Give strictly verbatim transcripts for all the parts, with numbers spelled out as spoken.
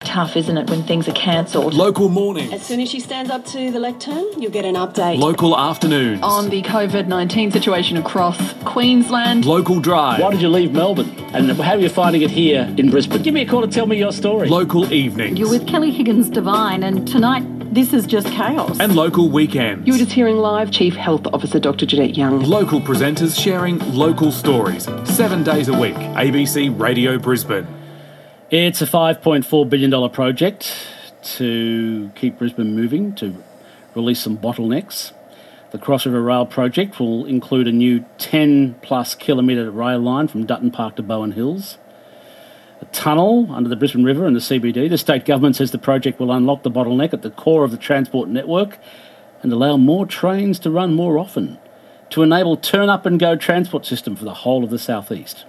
tough, isn't it, when things are cancelled? Local mornings. As soon as she stands up to the lectern, you'll get an update. Local afternoons. On the COVID nineteen situation across Queensland. Local drive. Why did you leave Melbourne? And how are you finding it here in Brisbane? Give me a call to tell me your story. Local evenings. You're with Kelly Higgins Devine, and tonight this is just chaos. And local weekends. You were just hearing live Chief Health Officer Doctor Jeanette Young. Local presenters sharing local stories. Seven days a week. A B C Radio Brisbane. It's a five point four billion dollars project to keep Brisbane moving, to release some bottlenecks. The Cross River Rail project will include a new ten plus kilometre rail line from Dutton Park to Bowen Hills. A tunnel under the Brisbane River and the C B D. The state government says the project will unlock the bottleneck at the core of the transport network and allow more trains to run more often to enable turn-up-and-go transport system for the whole of the southeast.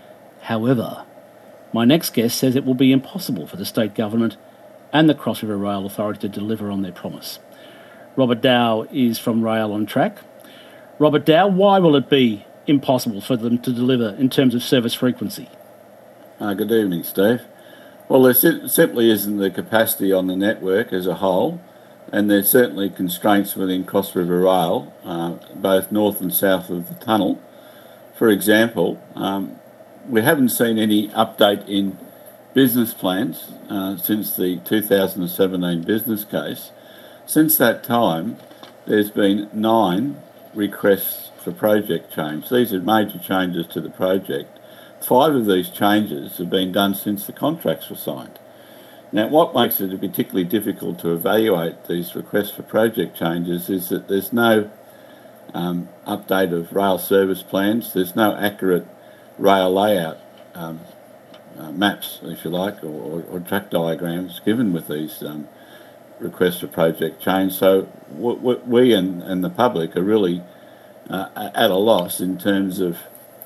However, my next guest says it will be impossible for the state government and the Cross River Rail Authority to deliver on their promise. Robert Dow is from Rail on Track. Robert Dow, why will it be impossible for them to deliver in terms of service frequency? Uh, good evening, Steve. Well, there si- simply isn't the capacity on the network as a whole, and there's certainly constraints within Cross River Rail, uh, both north and south of the tunnel. For example, um, we haven't seen any update in business plans uh, since the two thousand seventeen business case. Since that time, there's been nine requests for project change. These are major changes to the project. Five of these changes have been done since the contracts were signed. Now, what makes it particularly difficult to evaluate these requests for project changes is that there's no um, update of rail service plans, there's no accurate rail layout um, uh, maps, if you like, or, or, or track diagrams given with these um, requests for project change. So w- w- we and, and the public are really uh, at a loss in terms of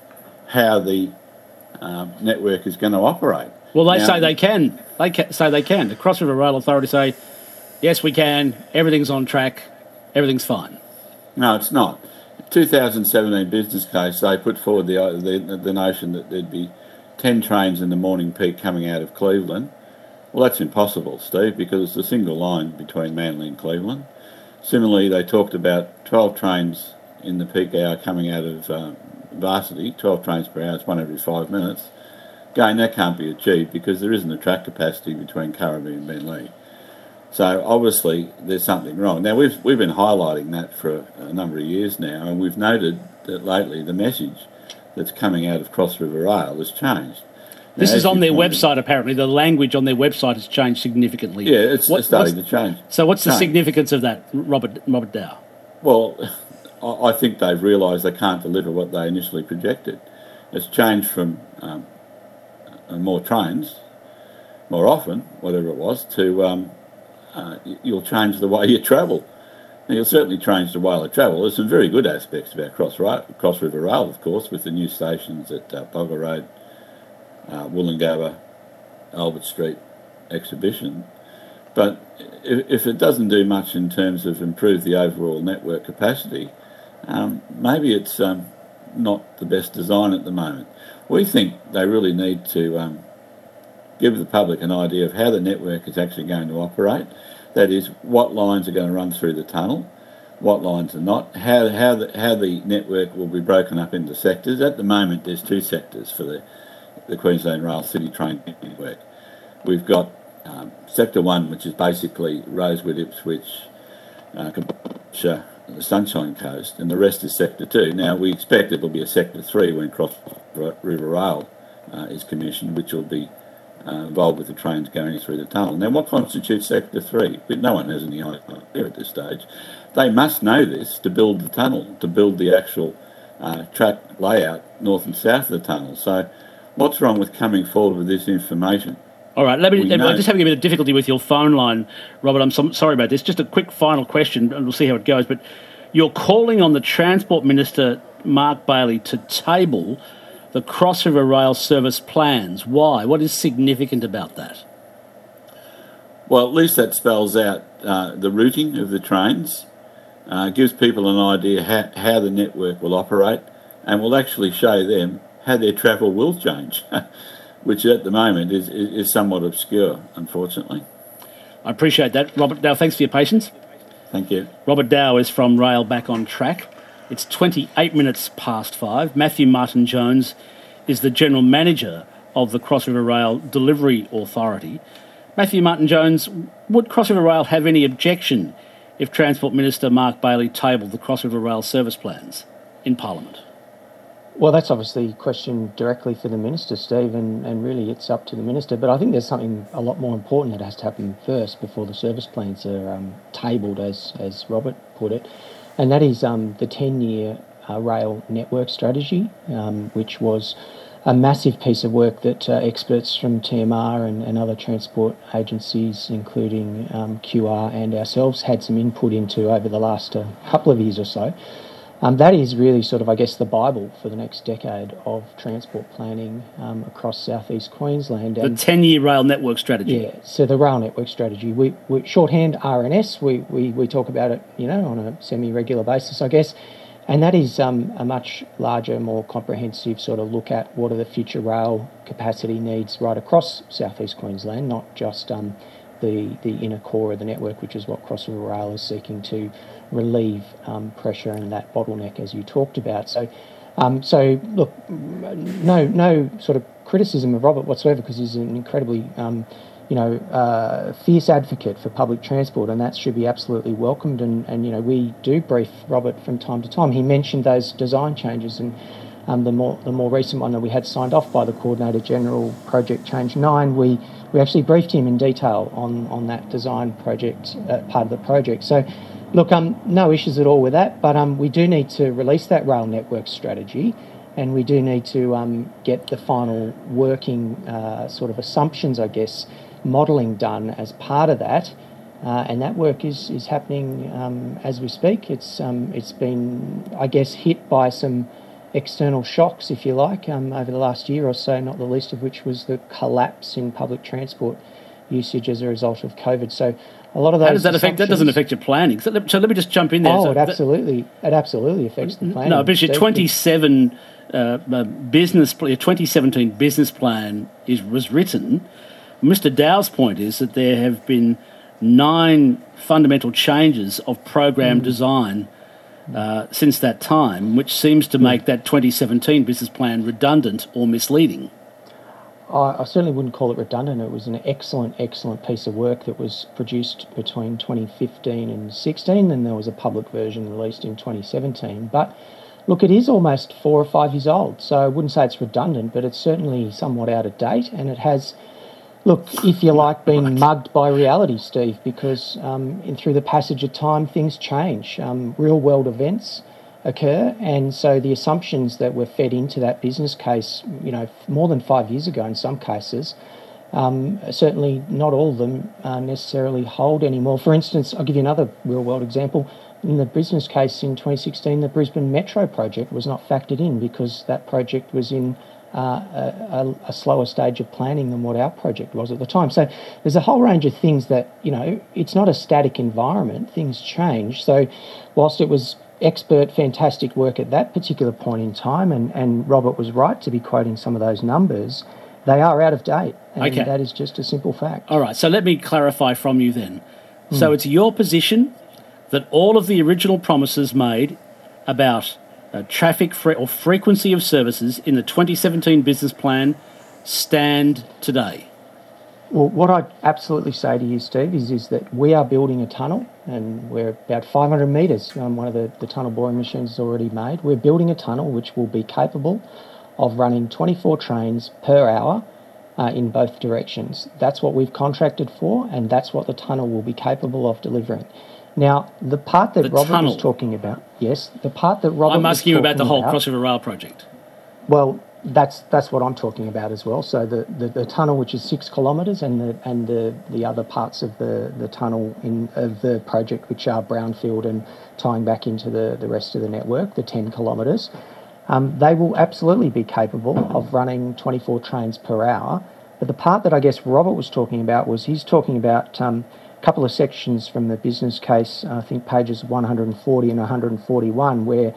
how the um, network is going to operate. Well, they now, say they can. They ca- say they can. The Cross River Rail Authority say, yes, we can. Everything's on track. Everything's fine. No, it's not. two thousand seventeen business case, they put forward the, the the notion that there'd be ten trains in the morning peak coming out of Cleveland. Well, that's impossible, Steve, because it's a single line between Manly and Cleveland. Similarly, they talked about twelve trains in the peak hour coming out of uh, Varsity, twelve trains per hour, it's one every five minutes. Again, that can't be achieved because there isn't a track capacity between Currabee and Bentley. So obviously there's something wrong. Now we've we've been highlighting that for a, a number of years now, and we've noted that lately the message that's coming out of Cross River Rail has changed. Now, this is on their pointed, website apparently. The language on their website has changed significantly. Yeah, it's what, starting to change. So what's change. the significance of that, Robert Robert Dow? Well, I think they've realised they can't deliver what they initially projected. It's changed from um, more trains, more often, whatever it was, to um, uh, you'll change the way you travel. Now, you'll certainly change the way you travel. There's some very good aspects about Cross, Ra- Cross River Rail, of course, with the new stations at uh, Bogger Road, uh, Wollongabba, Albert Street exhibition. But if, if it doesn't do much in terms of improve the overall network capacity, um, maybe it's um, not the best design at the moment. We think they really need to um, give the public an idea of how the network is actually going to operate. That is, what lines are going to run through the tunnel, what lines are not, how how the, how the network will be broken up into sectors. At the moment, there's two sectors for the, the Queensland Rail City Train network. We've got um, Sector one, which is basically Rosewood, Ipswich, uh, Caboolture, the Sunshine Coast, and the rest is Sector two. Now, we expect it will be a Sector three when Cross River Rail uh, is commissioned, which will be uh, involved with the trains going through the tunnel. Now, what constitutes Sector three? No one has any idea at this stage. They must know this to build the tunnel, to build the actual uh, track layout north and south of the tunnel. So what's wrong with coming forward with this information? All right, let me, let me, know. I'm just having a bit of difficulty with your phone line, Robert. I'm so, sorry about this. Just a quick final question, and we'll see how it goes. But you're calling on the Transport Minister, Mark Bailey, to table the Cross River Rail service plans. Why? What is significant about that? Well, at least that spells out uh, the routing of the trains, uh, gives people an idea how, how the network will operate, and will actually show them how their travel will change. which at the moment is, is, is somewhat obscure, unfortunately. I appreciate that. Robert Dow, thanks for your patience. Thank you. Robert Dow is from Rail Back on Track. It's twenty-eight minutes past five. Matthew Martin-Jones is the General Manager of the Cross River Rail Delivery Authority. Matthew Martin-Jones, would Cross River Rail have any objection if Transport Minister Mark Bailey tabled the Cross River Rail service plans in Parliament? Well, that's obviously a question directly for the Minister, Steve, and, and really it's up to the Minister. But I think there's something a lot more important that has to happen first before the service plans are um, tabled, as, as Robert put it, and that is um, the ten-year uh, rail network strategy, um, which was a massive piece of work that uh, experts from T M R and, and other transport agencies, including um, Q R and ourselves, had some input into over the last uh, couple of years or so. Um, that is really sort of, I guess, the Bible for the next decade of transport planning um, across southeast Queensland. And the ten-year rail network strategy. Yeah, so the rail network strategy. We, we shorthand R N S. We, we we talk about it, you know, on a semi-regular basis, I guess. And that is um, a much larger, more comprehensive sort of look at what are the future rail capacity needs right across southeast Queensland, not just um, the the inner core of the network, which is what Cross River Rail is seeking to relieve um, pressure and that bottleneck, as you talked about. So, um, so look, no no sort of criticism of Robert whatsoever, because he's an incredibly um, you know, uh, fierce advocate for public transport, and that should be absolutely welcomed. And, and, you know, we do brief Robert from time to time. He mentioned those design changes, and um, the more the more recent one that we had signed off by the Coordinator General, Project Change nine, we, we actually briefed him in detail on, on that design project, uh, part of the project. So, look, um, no issues at all with that, but um, we do need to release that rail network strategy, and we do need to um, get the final working uh, sort of assumptions, I guess, modelling done as part of that, uh, and that work is is happening um, as we speak. It's um, it's been, I guess, hit by some external shocks, if you like, um, over the last year or so, not the least of which was the collapse in public transport usage as a result of COVID. So a lot of those. How does that affect? That doesn't affect your planning. So let, so let me just jump in there. Oh, so it absolutely, that, it absolutely affects the planning. No, but your twenty-seven uh, business, your twenty seventeen business plan is was written. Mister Dow's point is that there have been nine fundamental changes of program mm. design uh, since that time, which seems to make mm. that twenty seventeen business plan redundant or misleading. I, I certainly wouldn't call it redundant. It was an excellent, excellent piece of work that was produced between twenty fifteen and sixteen, and there was a public version released in twenty seventeen. But look, it is almost four or five years old, so I wouldn't say it's redundant, but it's certainly somewhat out of date, and it has... Look, if you like, being mugged by reality, Steve, because um, in, through the passage of time, things change. Um, real-world events occur, and so the assumptions that were fed into that business case, you know, more than five years ago in some cases, um, certainly not all of them uh, necessarily hold anymore. For instance, I'll give you another real-world example. In the business case in twenty sixteen, the Brisbane Metro project was not factored in because that project was in Uh, a, a slower stage of planning than what our project was at the time. So there's a whole range of things that, you know, it's not a static environment, things change. So whilst it was expert, fantastic work at that particular point in time, and, and Robert was right to be quoting some of those numbers, they are out of date, and okay. that is just a simple fact. All right, so let me clarify from you then. Mm. So it's your position that all of the original promises made about Uh, traffic fre- or frequency of services in the twenty seventeen business plan stand today? Well, what I'd absolutely say to you, Steve, is, is that we are building a tunnel, and we're about five hundred metres. Um, one of the, the tunnel boring machines is already made. We're building a tunnel which will be capable of running twenty-four trains per hour uh, in both directions. That's what we've contracted for, and that's what the tunnel will be capable of delivering. Now, the part that the Robert tunnel. was talking about, yes, the part that Robert I'm asking you about the whole about, Cross River Rail project. Well, that's that's what I'm talking about as well. So the, the, the tunnel, which is six kilometres, and the and the, the other parts of the, the tunnel in of the project, which are brownfield and tying back into the, the rest of the network, the ten kilometres, um, they will absolutely be capable of running twenty-four trains per hour. But the part that I guess Robert was talking about was he's talking about um, couple of sections from the business case, I think pages one hundred forty and one hundred forty-one, where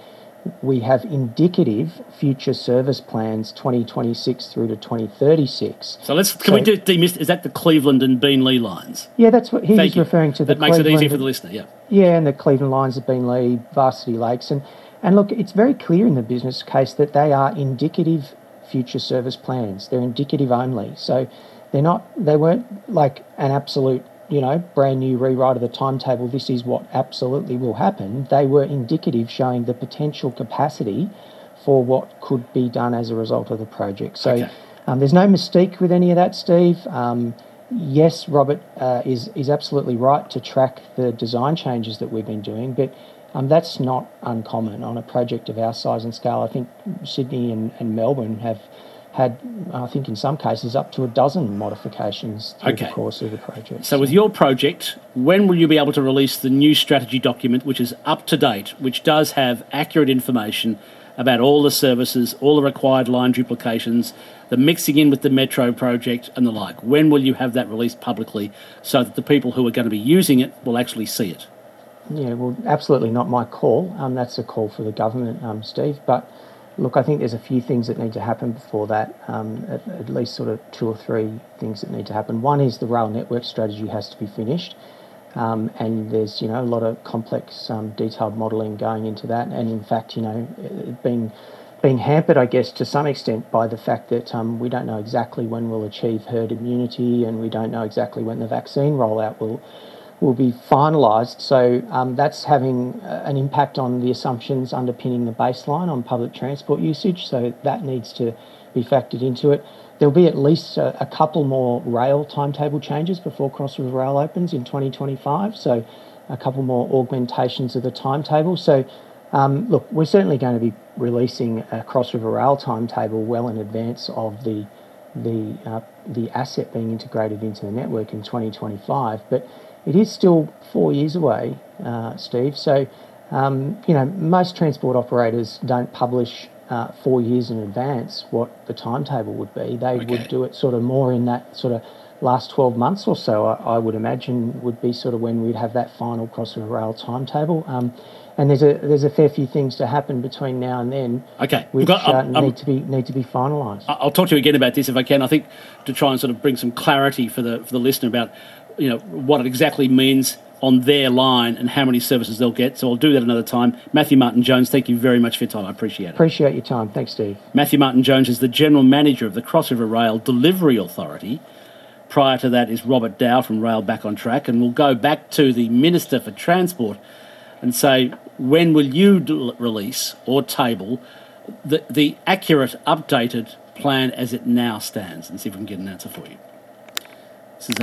we have indicative future service plans twenty twenty-six through to twenty thirty-six. So let's can So- we do demys- is that the Cleveland and Beenleigh lines? Yeah, that's what he Thank was you. referring to. The That makes it easier Cleveland- for the listener. Yeah. Yeah, and the Cleveland Lines have been Lee, Varsity Lakes. And, and look, it's very clear in the business case that they are indicative future service plans. They're indicative only. So they're not, they weren't like an absolute, you know, brand new rewrite of the timetable. This is what absolutely will happen. They were indicative, showing the potential capacity for what could be done as a result of the project. So Okay. um, there's no mystique with any of that, Steve. Um, Yes, Robert uh, is is absolutely right to track the design changes that we've been doing, but um, that's not uncommon on a project of our size and scale. I think Sydney and, and Melbourne have had, I think in some cases, up to a dozen modifications through Okay. the course of the project. So with your project, when will you be able to release the new strategy document, which is up to date, which does have accurate information about all the services, all the required line duplications, the mixing in with the Metro project and the like? When will you have that released publicly so that the people who are going to be using it will actually see it? Yeah, well, absolutely not my call. Um, that's a call for the government, um, Steve. But look, I think there's a few things that need to happen before that, um, at, at least sort of two or three things that need to happen. One is the rail network strategy has to be finished. Um, and there's, you know, a lot of complex, um, detailed modelling going into that. And in fact, you know, it being being hampered, I guess, to some extent by the fact that um, we don't know exactly when we'll achieve herd immunity, and we don't know exactly when the vaccine rollout will will be finalised. So um, that's having uh, an impact on the assumptions underpinning the baseline on public transport usage. So that needs to be factored into it. There'll be at least a, a couple more rail timetable changes before Cross River Rail opens in twenty twenty-five. So a couple more augmentations of the timetable. So um, look, we're certainly going to be releasing a Cross River Rail timetable well in advance of the the uh, the asset being integrated into the network in twenty twenty-five. But it is still four years away, uh, Steve. So um, you know, most transport operators don't publish Uh, four years in advance what the timetable would be. They Okay. would do it sort of more in that sort of last twelve months or so, I, I would imagine, would be sort of when we'd have that final Cross River Rail timetable. Um, and there's a there's a fair few things to happen between now and then, Okay. which Look, uh, I'm- I'm- need to be need to be finalised. I'll talk to you again about this if I can. I think to try and sort of bring some clarity for the for the listener about, you know, what it exactly means on their line and how many services they'll get. So I'll do that another time. Matthew Martin-Jones, thank you very much for your time. I appreciate it. Appreciate your time. Thanks, Steve. Matthew Martin-Jones is the General Manager of the Cross River Rail Delivery Authority. Prior to that is Robert Dow from Rail Back on Track. And we'll go back to the Minister for Transport and say, when will you do, release or table the, the accurate, updated plan as it now stands? And see if we can get an answer for you.